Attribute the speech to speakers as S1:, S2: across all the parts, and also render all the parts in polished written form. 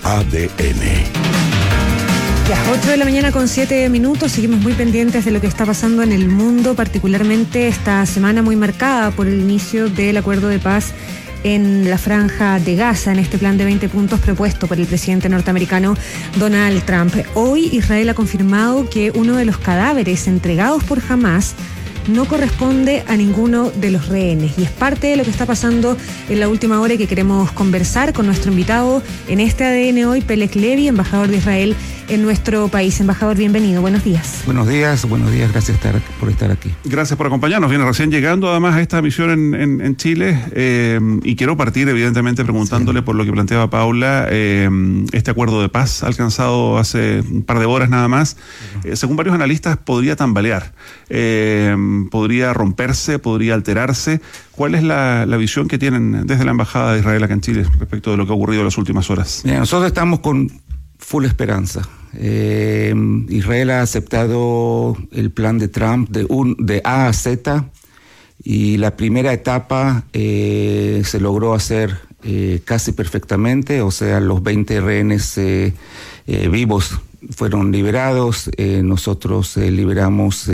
S1: ADN.
S2: Ya, 8 de la mañana con 7 minutos, seguimos muy pendientes de lo que está pasando en el mundo, particularmente esta semana muy marcada por el inicio del acuerdo de paz en la franja de Gaza, en este plan de 20 puntos propuesto por el presidente norteamericano Donald Trump. Hoy Israel ha confirmado que uno de los cadáveres entregados por Hamás no corresponde a ninguno de los rehenes y es parte de lo que está pasando en la última hora y que queremos conversar con nuestro invitado en este ADN hoy, Pelek Levy, embajador de Israel en nuestro país. Embajador, bienvenido, buenos días.
S3: Buenos días, gracias por estar aquí.
S4: Gracias por acompañarnos. Viene recién llegando además a esta misión en Chile y quiero partir evidentemente preguntándole por lo que planteaba Paula, este acuerdo de paz alcanzado hace un par de horas nada más, según varios analistas podría tambalear, podría romperse, podría alterarse. ¿Cuál es la visión que tienen desde la Embajada de Israel acá en Chile respecto de lo que ha ocurrido en las últimas horas?
S3: Mira, nosotros estamos con full esperanza. Israel ha aceptado el plan de Trump de A a Z y la primera etapa se logró hacer casi perfectamente, o sea, los 20 rehenes vivos fueron liberados, nosotros liberamos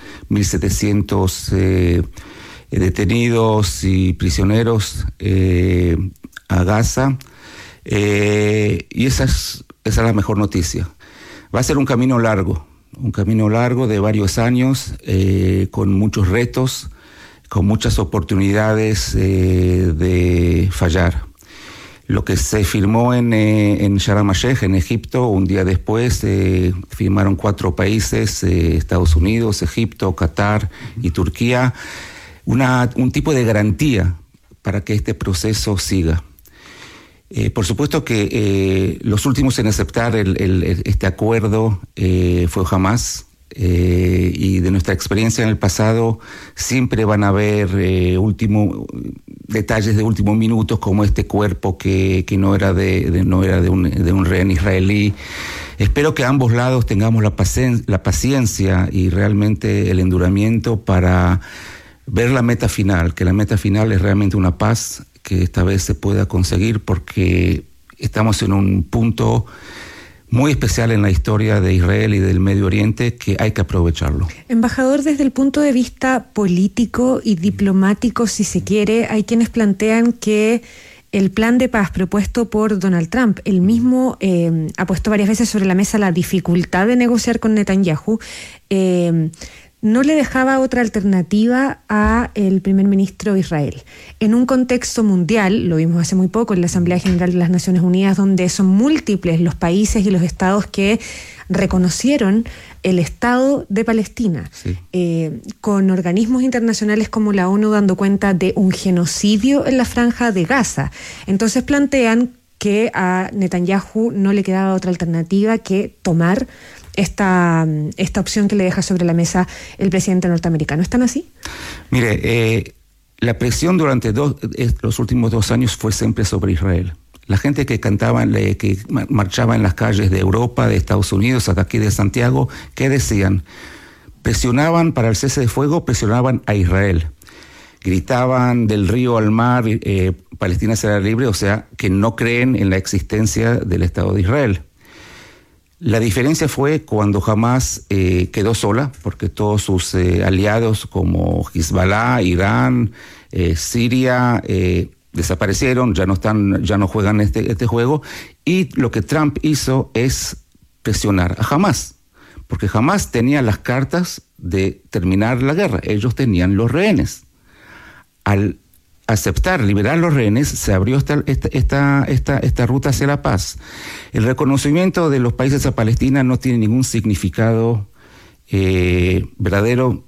S3: 1.700 detenidos y prisioneros a Gaza, y esa es la mejor noticia. Va a ser un camino largo de varios años, con muchos retos, con muchas oportunidades de fallar. Lo que se firmó en Sharm el-Sheikh, en Egipto, un día después firmaron 4 países, Estados Unidos, Egipto, Qatar y Turquía, un tipo de garantía para que este proceso siga. Por supuesto que los últimos en aceptar este acuerdo fue Hamás, y de nuestra experiencia en el pasado siempre van a haber detalles de último minuto, como este cuerpo que no era de un rehén israelí. Espero que a ambos lados tengamos la paciencia y realmente el enduramiento para ver la meta final, que la meta final es realmente una paz que esta vez se pueda conseguir, porque estamos en un punto muy especial en la historia de Israel y del Medio Oriente que hay que aprovecharlo.
S2: Embajador, desde el punto de vista político y diplomático, si se quiere, hay quienes plantean que el plan de paz propuesto por Donald Trump, él mismo ha puesto varias veces sobre la mesa la dificultad de negociar con Netanyahu, no le dejaba otra alternativa a el primer ministro de Israel. En un contexto mundial, lo vimos hace muy poco en la Asamblea General de las Naciones Unidas, donde son múltiples los países y los estados que reconocieron el Estado de Palestina, sí, con organismos internacionales como la ONU dando cuenta de un genocidio en la franja de Gaza. Entonces plantean que a Netanyahu no le quedaba otra alternativa que tomar esta opción que le deja sobre la mesa el presidente norteamericano. ¿Están así?
S3: Mire, la presión durante los últimos 2 años fue siempre sobre Israel. La gente que que marchaba en las calles de Europa, de Estados Unidos, hasta aquí de Santiago, ¿qué decían? Presionaban para el cese de fuego, presionaban a Israel. Gritaban del río al mar, Palestina será libre, o sea, que no creen en la existencia del Estado de Israel. La diferencia fue cuando Hamás quedó sola, porque todos sus aliados como Hezbollah, Irán, Siria desaparecieron, ya no juegan este juego, y lo que Trump hizo es presionar a Hamás, porque Hamás tenía las cartas de terminar la guerra, ellos tenían los rehenes. Al liberar los rehenes, se abrió esta ruta hacia la paz. El reconocimiento de los países a Palestina no tiene ningún significado verdadero.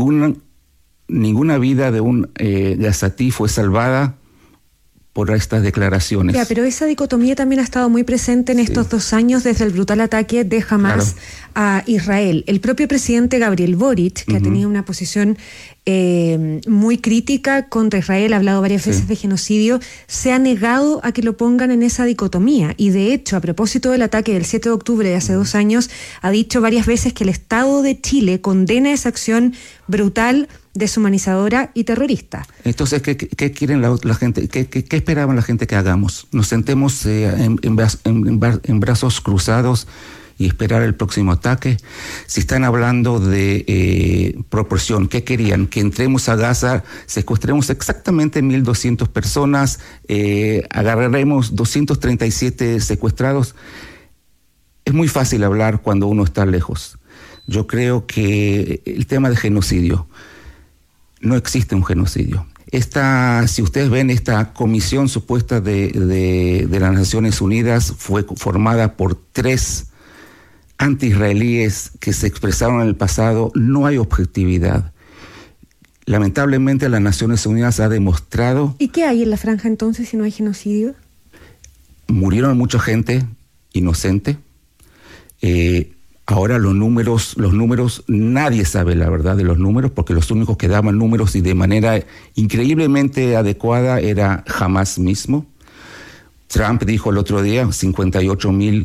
S3: Ninguna vida de un gazatí fue salvada por estas declaraciones.
S2: Ya, pero esa dicotomía también ha estado muy presente en estos 2 años desde el brutal ataque de Hamás a Israel. El propio presidente Gabriel Boric, que ha tenido una posición muy crítica contra Israel, ha hablado varias veces de genocidio, se ha negado a que lo pongan en esa dicotomía. Y de hecho, a propósito del ataque del 7 de octubre de hace 2 años, ha dicho varias veces que el Estado de Chile condena esa acción brutal, deshumanizadora y terrorista.
S3: Entonces, ¿qué quieren la gente? ¿Qué esperaban la gente que hagamos? ¿Nos sentemos en brazos cruzados y esperar el próximo ataque? Si están hablando de proporción, ¿qué querían? Que entremos a Gaza, secuestremos exactamente 1.200 personas, agarraremos 237 secuestrados. Es muy fácil hablar cuando uno está lejos. Yo creo que el tema de genocidio, no existe un genocidio. Si ustedes ven esta comisión supuesta de las Naciones Unidas, fue formada por 3 anti-israelíes que se expresaron en el pasado. No hay objetividad. Lamentablemente las Naciones Unidas ha demostrado...
S2: ¿Y qué hay en la franja entonces si no hay genocidio?
S3: Murieron mucha gente inocente. Ahora los números, nadie sabe la verdad de los números, porque los únicos que daban números y de manera increíblemente adecuada era Hamas mismo. Trump dijo el otro día 58,000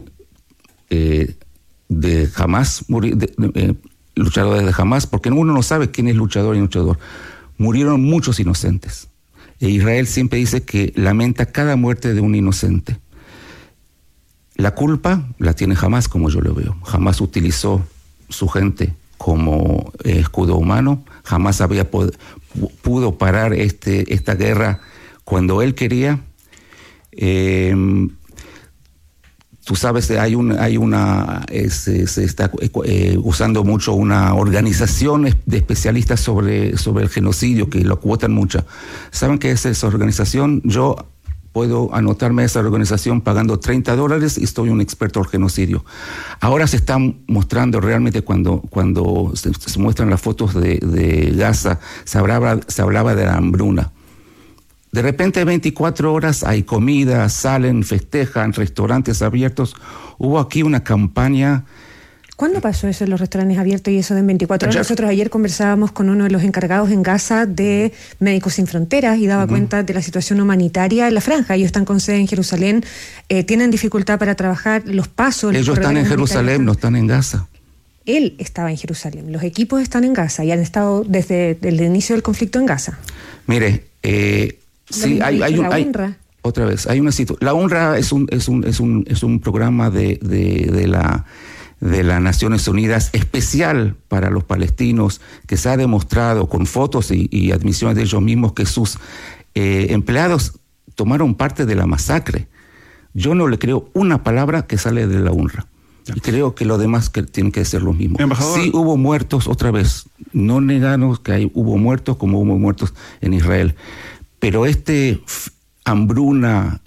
S3: de Hamas, luchadores de Hamas, porque uno no sabe quién es luchador y luchador. Murieron muchos inocentes. E Israel siempre dice que lamenta cada muerte de un inocente. La culpa la tiene Hamas, como yo lo veo. Hamas utilizó su gente como escudo humano. Hamas pudo parar esta guerra cuando él quería. Tú sabes, se está usando mucho una organización de especialistas sobre el genocidio, que lo cuotan mucho. ¿Saben qué es esa organización? Yo puedo anotarme a esa organización pagando $30 y soy un experto en genocidio. Ahora se están mostrando realmente, cuando se muestran las fotos de Gaza, se hablaba de la hambruna. De repente 24 horas hay comida, salen, festejan, restaurantes abiertos. Hubo aquí una campaña.
S2: ¿Cuándo pasó eso en los restaurantes abiertos y eso de en 24 horas? Nosotros ayer conversábamos con uno de los encargados en Gaza de Médicos Sin Fronteras y daba cuenta de la situación humanitaria en la franja. Ellos están con sede en Jerusalén, tienen dificultad para trabajar, los pasos...
S3: Ellos están en Jerusalén, no están en Gaza.
S2: Él estaba en Jerusalén, los equipos están en Gaza y han estado desde el inicio del conflicto en Gaza.
S3: Mire, sí, hay UNRWA. Otra vez, hay una situación. La UNRWA es un programa de las Naciones Unidas especial para los palestinos, que se ha demostrado con fotos y admisiones de ellos mismos que sus empleados tomaron parte de la masacre. Yo no le creo una palabra que sale de la UNRWA. Y creo que lo demás que tienen que ser lo mismo.
S4: Embajador.
S3: Sí hubo muertos, otra vez. No negamos que hubo muertos como hubo muertos en Israel. Pero hambruna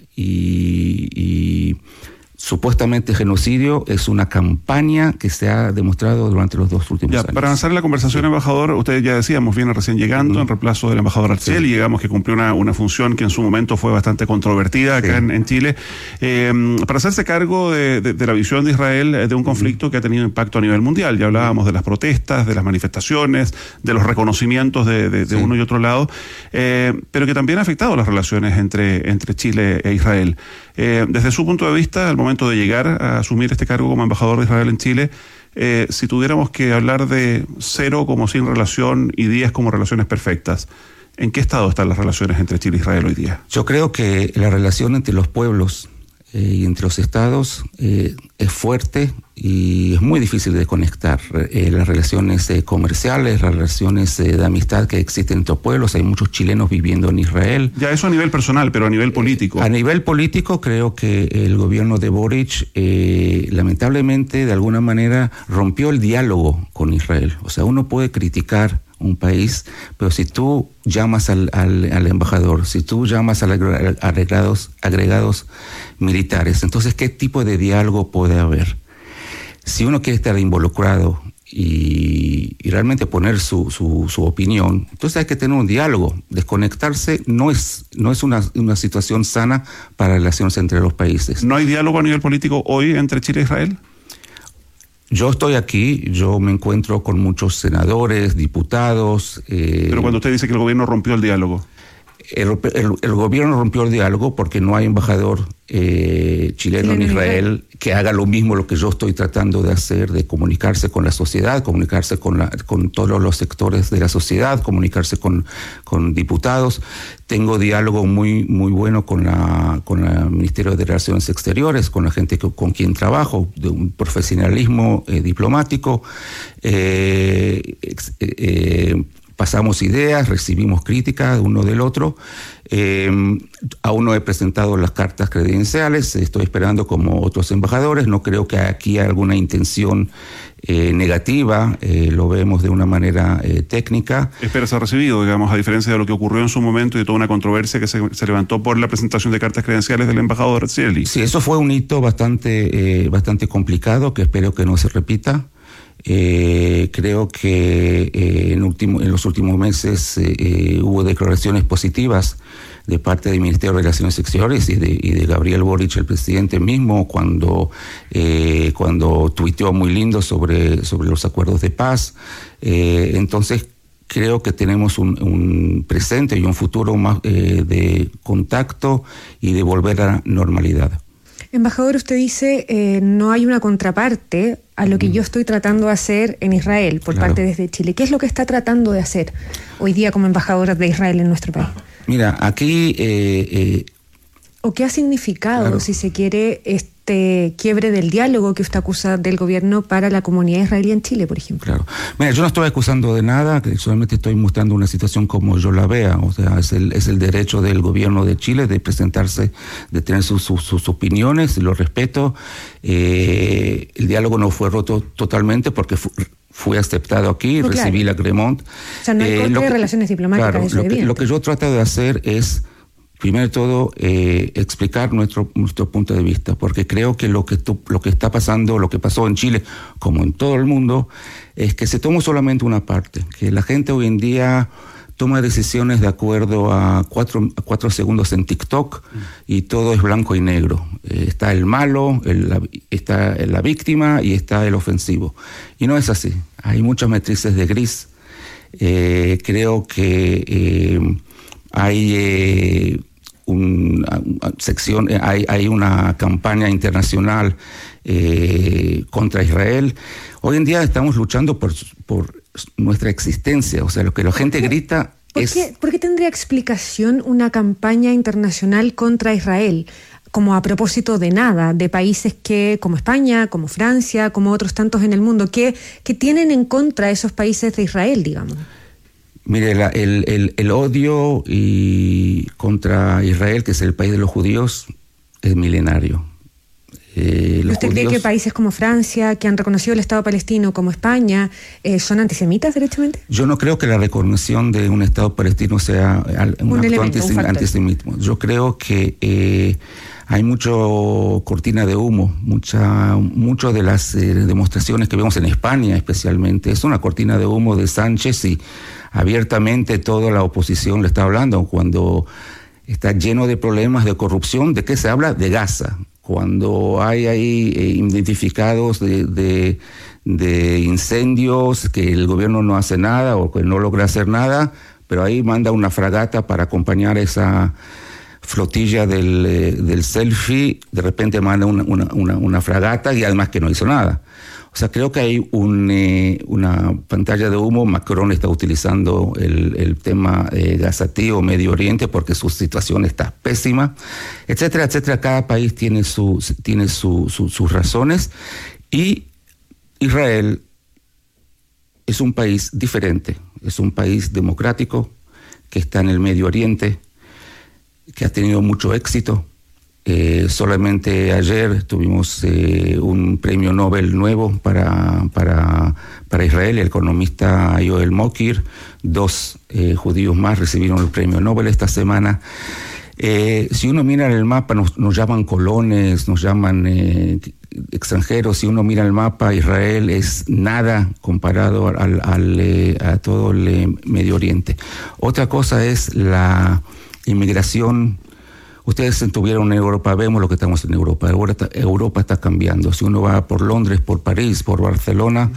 S3: y supuestamente genocidio es una campaña que se ha demostrado durante los 2 últimos años.
S4: Para avanzar en la conversación, embajador, usted ya decíamos, viene recién llegando en reemplazo del embajador Arcel, y llegamos que cumplió una función que en su momento fue bastante controvertida acá en Chile, para hacerse cargo de la visión de Israel de un conflicto que ha tenido impacto a nivel mundial. Ya hablábamos de las protestas, de las manifestaciones, de los reconocimientos de uno y otro lado, pero que también ha afectado las relaciones entre Chile e Israel. Desde su punto de vista, al momento de llegar a asumir este cargo como embajador de Israel en Chile, si tuviéramos que hablar de 0 como sin relación y 10 como relaciones perfectas, ¿en qué estado están las relaciones entre Chile e Israel hoy día?
S3: Yo creo que la relación entre los pueblos y entre los estados es fuerte y es muy difícil de conectar. Las relaciones comerciales, las relaciones de amistad que existen entre los pueblos, hay muchos chilenos viviendo en Israel.
S4: Ya eso a nivel personal, pero a nivel político.
S3: A nivel político, creo que el gobierno de Boric lamentablemente de alguna manera rompió el diálogo con Israel. O sea, uno puede criticar un país, pero si tú llamas al embajador, si tú llamas a agregados militares, entonces ¿qué tipo de diálogo puede haber? Si uno quiere estar involucrado y realmente poner su opinión, entonces hay que tener un diálogo. Desconectarse no es una situación sana para relaciones entre los países.
S4: ¿No hay diálogo a nivel político hoy entre Chile e Israel?
S3: Yo estoy aquí, yo me encuentro con muchos senadores, diputados.
S4: Pero cuando usted dice que el gobierno rompió el diálogo.
S3: El gobierno rompió el diálogo porque no hay embajador chileno en Israel que haga lo mismo lo que yo estoy tratando de hacer, de comunicarse con la sociedad, comunicarse con todos los sectores de la sociedad, comunicarse con diputados. Tengo diálogo muy bueno con el Ministerio de Relaciones Exteriores, con la gente con quien trabajo, de un profesionalismo diplomático. Pasamos ideas, recibimos críticas uno del otro. Aún no he presentado las cartas credenciales, estoy esperando como otros embajadores. No creo que aquí haya alguna intención negativa, lo vemos de una manera técnica.
S4: Espera ser recibido, digamos, a diferencia de lo que ocurrió en su momento y de toda una controversia que se levantó por la presentación de cartas credenciales del embajador Arcieli.
S3: Sí, eso fue un hito bastante complicado que espero que no se repita. Creo que en los últimos meses hubo declaraciones positivas de parte del Ministerio de Relaciones Exteriores y de Gabriel Boric, el presidente mismo, cuando tuiteó muy lindo sobre los acuerdos de paz. Entonces creo que tenemos un presente y un futuro más de contacto y de volver a la normalidad.
S2: Embajador, usted dice no hay una contraparte a lo que yo estoy tratando de hacer en Israel por parte desde Chile. ¿Qué es lo que está tratando de hacer hoy día como embajador de Israel en nuestro país?
S3: Mira, aquí...
S2: ¿O qué ha significado, si se quiere, este quiebre del diálogo que usted acusa del gobierno para la comunidad israelí en Chile, por ejemplo?
S3: Claro. Mira, yo no estoy acusando de nada, solamente estoy mostrando una situación como yo la vea. O sea, es el derecho del gobierno de Chile de presentarse, de tener sus opiniones, lo respeto. El diálogo no fue roto totalmente porque fui aceptado aquí, recibí la Cremont.
S2: O sea, no hay corte de relaciones diplomáticas.
S3: Claro,
S2: eso
S3: lo que yo trato de hacer es, primero de todo, explicar nuestro punto de vista, porque creo que lo que está pasando, lo que pasó en Chile, como en todo el mundo, es que se tomó solamente una parte, que la gente hoy en día toma decisiones de acuerdo a 4 segundos en TikTok y todo es blanco y negro. Está el malo, está la víctima y está el ofensivo. Y no es así. Hay muchas matrices de gris. Creo que hay hay una campaña internacional contra Israel. Hoy en día estamos luchando por nuestra existencia, o sea, lo que la gente grita es...
S2: ¿Por qué tendría explicación una campaña internacional contra Israel? Como a propósito de nada, de países como España, como Francia, como otros tantos en el mundo, que tienen en contra esos países de Israel, digamos.
S3: Mire, el odio contra Israel, que es el país de los judíos, es milenario.
S2: ¿Usted cree que países como Francia, que han reconocido el Estado palestino, como España, son antisemitas derechamente?
S3: Yo no creo que la reconexión de un Estado palestino sea un acto antisemitismo. Yo creo que hay mucho cortina de humo, mucho de las demostraciones que vemos en España especialmente. Es una cortina de humo de Sánchez y abiertamente toda la oposición le está hablando cuando está lleno de problemas de corrupción. ¿De qué se habla? De Gaza. Cuando hay ahí identificados de incendios, que el gobierno no hace nada o que no logra hacer nada, pero ahí manda una fragata para acompañar esa flotilla del selfie, de repente manda una fragata y además que no hizo nada. O sea, creo que hay una pantalla de humo. Macron está utilizando el tema gazatí o Medio Oriente porque su situación está pésima, etcétera, etcétera. Cada país tiene sus razones y Israel es un país diferente, es un país democrático que está en el Medio Oriente, que ha tenido mucho éxito. Solamente ayer tuvimos un premio Nobel nuevo para Israel, el economista Yoel Mokir. 2 judíos más recibieron el premio Nobel esta semana. Si uno mira el mapa, nos llaman colones, nos llaman extranjeros. Si uno mira el mapa, Israel es nada comparado a todo el Medio Oriente. Otra cosa es la inmigración. Ustedes estuvieron en Europa, vemos lo que estamos en Europa. Europa está cambiando. Si uno va por Londres, por París, por Barcelona,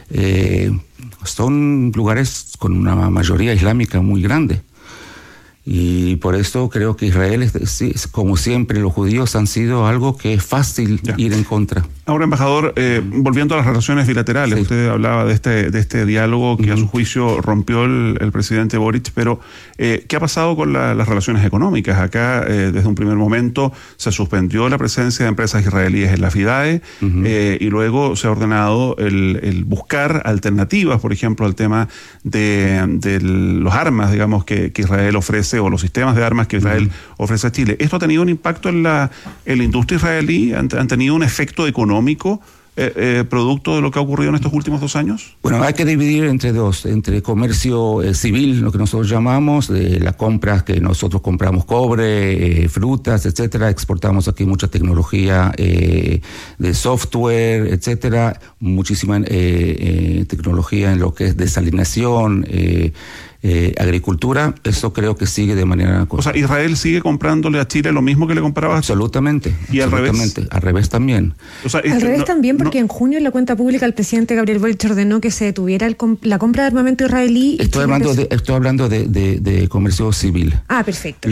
S3: son lugares con una mayoría islámica muy grande. Y por eso creo que Israel, como siempre, los judíos han sido algo que es fácil ir en contra.
S4: Ahora, embajador, volviendo a las relaciones bilaterales, sí. Usted hablaba de este diálogo que a su juicio rompió el presidente Boric, pero ¿qué ha pasado con las relaciones económicas? Acá, desde un primer momento, se suspendió la presencia de empresas israelíes en la FIDAE y luego se ha ordenado el buscar alternativas, por ejemplo, al tema de los armas, digamos, que Israel ofrece, o los sistemas de armas que Israel ofrece a Chile. ¿Esto ha tenido un impacto en la industria israelí? ¿Han tenido un efecto económico producto de lo que ha ocurrido en estos últimos 2 años?
S3: Bueno, hay que dividir entre comercio civil, lo que nosotros llamamos, de las compras que nosotros compramos cobre, frutas, etcétera, exportamos aquí mucha tecnología de software, etcétera, muchísima tecnología en lo que es desalinación, agricultura. Eso creo que sigue de manera...
S4: O sea, ¿Israel sigue comprándole a Chile lo mismo que le compraba?
S3: Absolutamente.
S4: ¿Y
S3: absolutamente, al revés también?
S2: O sea, al revés también, porque en junio en la cuenta pública el presidente Gabriel Boric ordenó que se detuviera la compra de armamento israelí.
S3: Estoy hablando de comercio civil.
S2: Ah, perfecto.
S3: Lo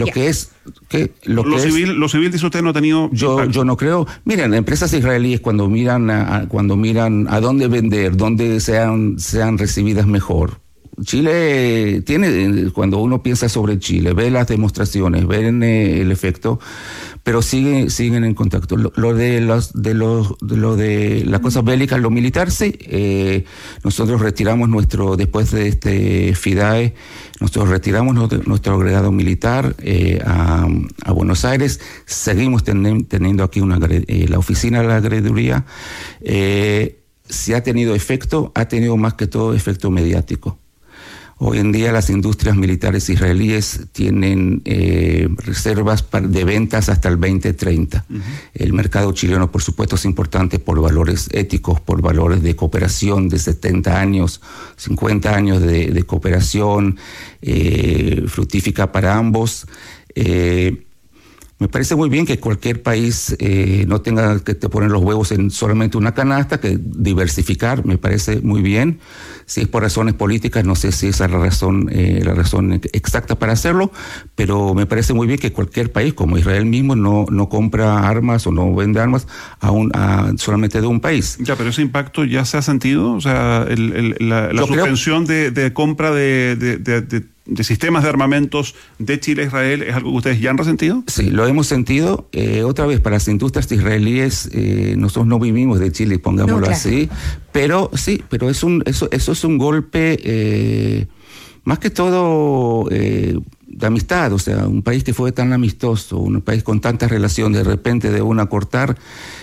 S4: civil, dice usted, no ha tenido...
S3: Yo no creo. Miren, empresas israelíes cuando miran a dónde vender, dónde sean recibidas mejor. Chile tiene, cuando uno piensa sobre Chile, ve las demostraciones, ve el efecto, pero siguen en contacto. Lo de las cosas bélicas, lo militar, sí. Nosotros retiramos después de este FIDAE, nosotros retiramos nuestro agregado militar a Buenos Aires. Seguimos teniendo aquí la oficina de la agreduría. Si ha tenido efecto, ha tenido más que todo efecto mediático. Hoy en día las industrias militares israelíes tienen reservas de ventas hasta el 2030. El mercado chileno, por supuesto, es importante por valores éticos, por valores de cooperación de 70 años, 50 años de cooperación fructífica para ambos. Me parece muy bien que cualquier país no tenga que poner los huevos en solamente una canasta, que diversificar, me parece muy bien. Si es por razones políticas, no sé si esa es la razón exacta para hacerlo, pero me parece muy bien que cualquier país, como Israel mismo, no compra armas o no vende armas solamente de un país.
S4: Ya, pero ese impacto ya se ha sentido, o sea, la suspensión de compra de sistemas de armamentos de Chile a Israel, ¿es algo que ustedes ya han resentido?
S3: Sí, lo hemos sentido. Otra vez, para las industrias israelíes, nosotros no vivimos de Chile, pongámoslo así, pero sí, pero eso es un golpe, más que todo de amistad. O sea, un país que fue tan amistoso, un país con tantas relaciones, de repente de una cortar,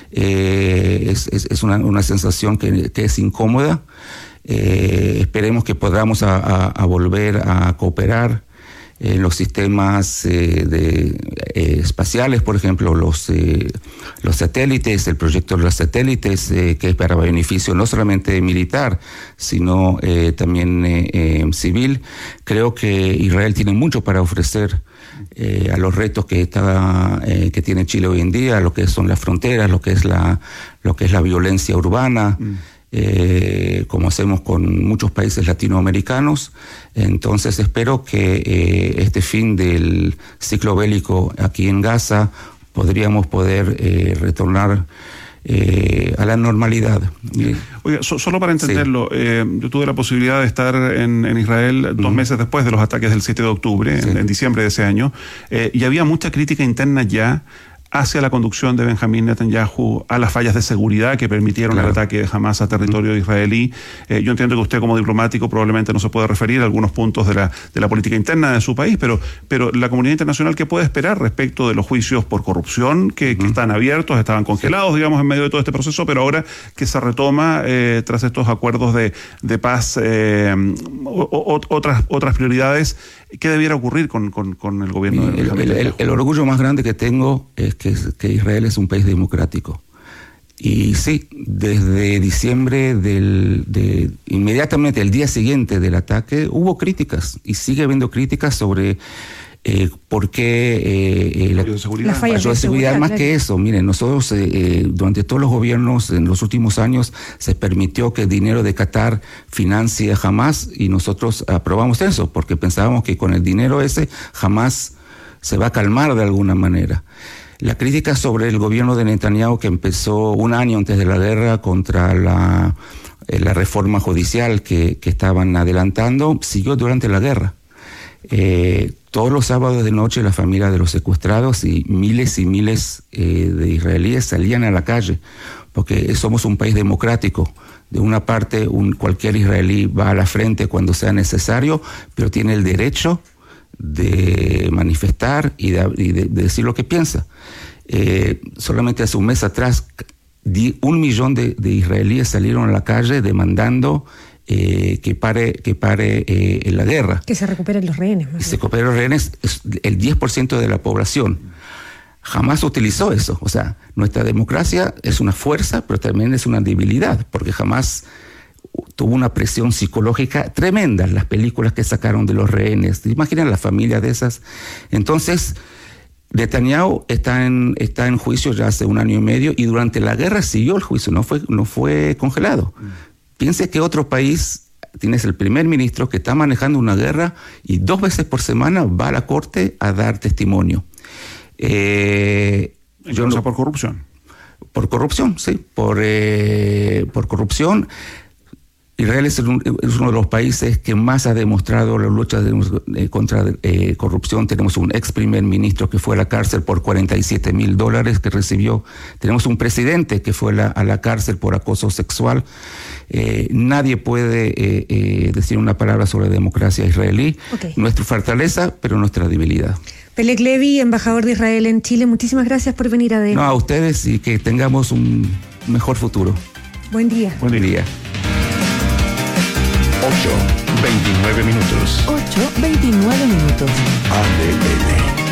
S3: es una sensación que es incómoda. Esperemos que podamos a volver a cooperar en los sistemas espaciales, por ejemplo, los satélites, el proyecto de los satélites, que es para beneficio no solamente militar, sino también civil. Creo que Israel tiene mucho para ofrecer a los retos que tiene Chile hoy en día, lo que son las fronteras, lo que es la violencia urbana. Como hacemos con muchos países latinoamericanos. Entonces espero que este fin del ciclo bélico aquí en Gaza podríamos poder retornar a la normalidad.
S4: Oiga, solo para entenderlo, sí. Yo tuve la posibilidad de estar en Israel 2 meses después de los ataques del 7 de octubre, sí. en diciembre de ese año, y había mucha crítica interna ya hacia la conducción de Benjamín Netanyahu, a las fallas de seguridad que permitieron el ataque de Hamas a territorio israelí. Yo entiendo que usted como diplomático probablemente no se puede referir a algunos puntos de la política interna de su país, pero la comunidad internacional, ¿qué puede esperar respecto de los juicios por corrupción que están abiertos, estaban congelados, digamos, en medio de todo este proceso, pero ahora que se retoma tras estos acuerdos de paz, otras prioridades? ¿Qué debiera ocurrir con el gobierno de Benjamín Netanyahu?
S3: El orgullo más grande que tengo es que Israel es un país democrático. Y sí, desde diciembre inmediatamente el día siguiente del ataque, hubo críticas y sigue habiendo críticas sobre ¿Por qué
S2: las fallas
S3: de seguridad? Más que eso, miren, nosotros durante todos los gobiernos en los últimos años se permitió que el dinero de Qatar financie a Hamas y nosotros aprobamos eso porque pensábamos que con el dinero ese Hamas se va a calmar de alguna manera. La crítica sobre el gobierno de Netanyahu, que empezó un año antes de la guerra contra la reforma judicial que estaban adelantando, siguió durante la guerra. Todos los sábados de noche la familia de los secuestrados y miles de israelíes salían a la calle, porque somos un país democrático. De una parte, cualquier israelí va a la frente cuando sea necesario, pero tiene el derecho de manifestar y de decir lo que piensa. Solamente hace un mes atrás 1 millón de israelíes salieron a la calle demandando que pare la guerra.
S2: Que se recuperen los rehenes.
S3: Se recuperen los rehenes, es el 10% de la población. Jamás utilizó eso. O sea, nuestra democracia es una fuerza, pero también es una debilidad, porque jamás tuvo una presión psicológica tremenda. Las películas que sacaron de los rehenes, ¿te imaginas la familia de esas? Entonces, Netanyahu está en juicio ya hace 1 año y medio y durante la guerra siguió el juicio, no fue congelado. Piense que otro país, tienes el primer ministro que está manejando una guerra y 2 veces por semana va a la corte a dar testimonio.
S4: Por corrupción. Por corrupción,
S3: sí, por corrupción. Israel es uno de los países que más ha demostrado la lucha contra corrupción. Tenemos un ex primer ministro que fue a la cárcel por $47,000 que recibió. Tenemos un presidente que fue a la cárcel por acoso sexual. Nadie puede decir una palabra sobre democracia israelí. Okay. Nuestra fortaleza, pero nuestra debilidad.
S2: Peleg Levy, embajador de Israel en Chile, muchísimas gracias por venir a
S3: No, a ustedes y que tengamos un mejor futuro.
S2: Buen día.
S3: Buen día.
S1: 8:29 minutos.
S5: 8:29 minutos.
S1: ADN.